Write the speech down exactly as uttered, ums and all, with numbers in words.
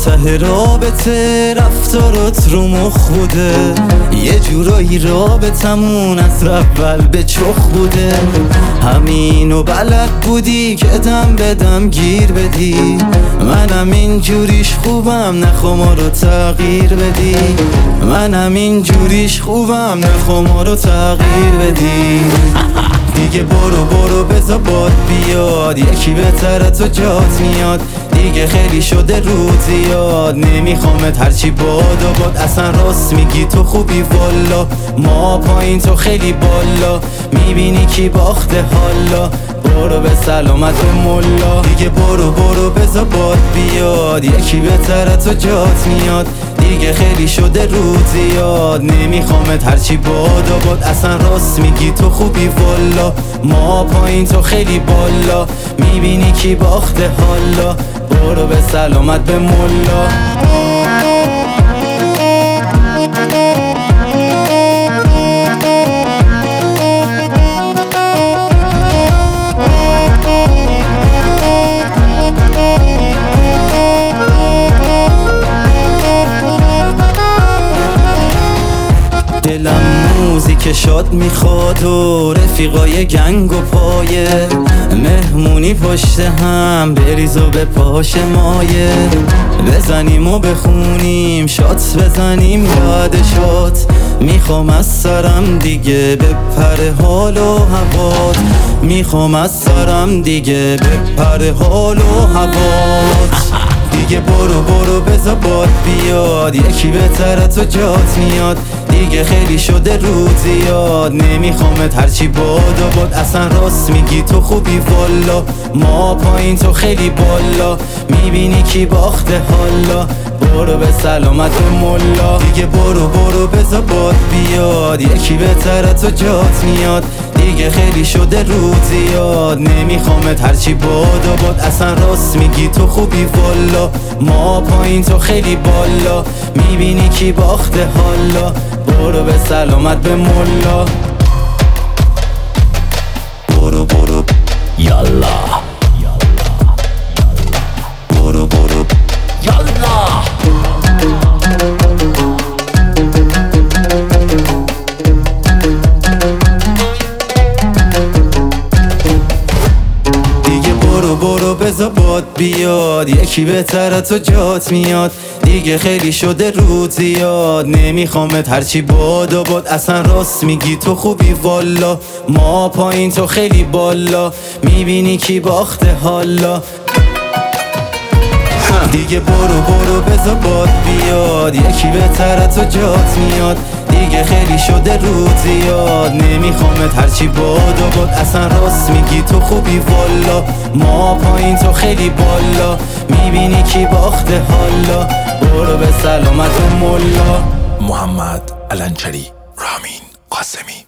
ته رابطه رفتارات رو مخ بوده، یه جورایی رابطمون از اول به چخ بوده. همینو بلد بودی که دم بدم گیر بدی، منم این جوریش خوبم نخوا ما رو تغییر بدی. منم این جوریش خوبم نخوا ما رو تغییر بدی. دیگه برو برو بذار باد بیاد، یکی بهتره تو جات میاد. دیگه خیلی شده روز زیاد، نمیخوامت هرچی باد و باد. اصلا راست میگی تو خوبی والا، ما پایین تو خیلی بالا. میبینی کی باخته حالا، برو به سلامت به ملا. دیگه برو برو بذار باد بیاد، یکی بهتره تو جات میاد. دیگه خیلی شده روز زیاد، نمیخوامت هرچی باد و باد. اصلا راست میگی تو خوبی والا، ما پایین تو خیلی بالا. میبینی کی باخته حالا، برو به سلامت به ملا. دلم موزیک شاد میخواد و رفیقای گنگ و پایه، مهمونی پشت هم بریز و به پاش مایه. بزنیم و بخونیم شات، بزنیم یاد شات. میخوام از سرم دیگه بپره حال و هوات، میخوام از سرم دیگه بپره حال و هوات. دیگه برو برو بذار باد بیاد، یکی بهتره تو جات میاد. دیگه خیلی شده روز زیاد، نمیخوامت هرچی باد و باد. اصلا راست میگی تو خوبی والا، ما پایین تو خیلی بالا. میبینی کی باخته حالا، برو به سلامت به ملا. دیگه برو برو بذار باد بیاد، یکی بهتره تو جات میاد. دیگه خیلی شده روز زیاد، نمیخوامت هرچی باد و باد. اصلا راست میگی تو خوبی والا، ما پایین تو خیلی بالا. میبینی کی باخته حالا، برو به سلامت به ملا. برو برو یالا برو برو یالا. برو برو بذار باد بیاد، یکی بهتره تو جات میاد. دیگه خیلی شده روز زیاد، نمیخوامت هرچی باد و باد. اصلا راست میگی تو خوبی والا، ما پایین تو خیلی بالا. میبینی کی باخته حالا. دیگه برو برو بذار باد بیاد، یکی بهتره تو جات میاد. دیگه خیلی شده روز زیاد، نمیخوامت هرچی باد و باد. اصلا راست میگی تو خوبی والا، ما پایین تو خیلی بالا. میبینی کی باخته حالا، برو به سلامت و ملا. محمد الانچری، رامین قاسمی.